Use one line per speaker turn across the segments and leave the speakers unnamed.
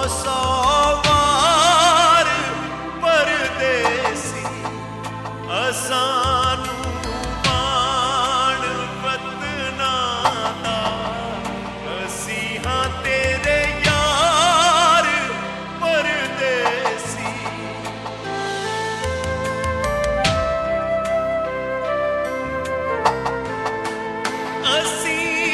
सवार परदेसी असानू मान वतना दा असी हां तेरे यार परदेसी। असी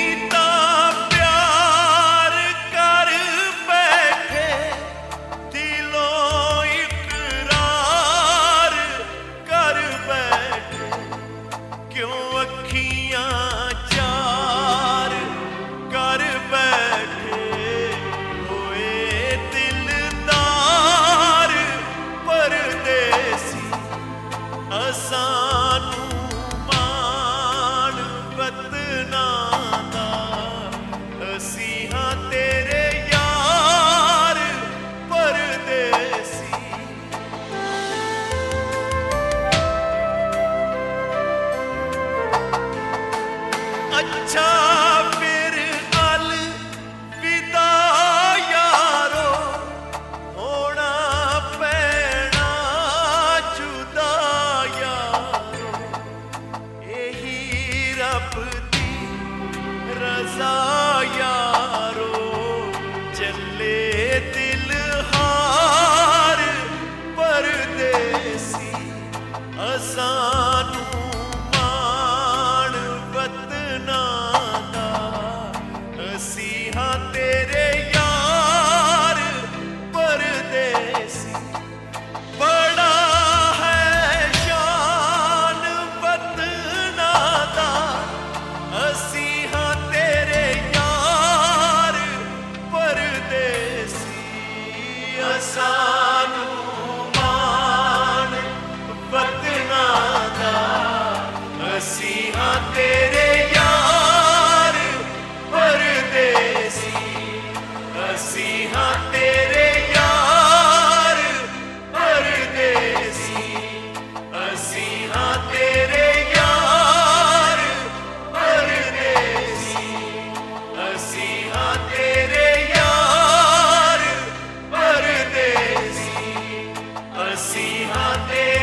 अच्छा फिर अलविदा यारो होना पैना जुदा यारो यही रब दी रज़ा यारो चले दिल हार परदेसी असानू तेरे यार परदेसी। बड़ा है शान वतना दा असी हां तेरे यार परदेसी असानू मान वतना दा असी हां तेरे यार परदेसी असी हां तेरे यार परदेसी असी हां तेरे यार परदेसी असी हां तेरे यार परदेसी असी हां तेरे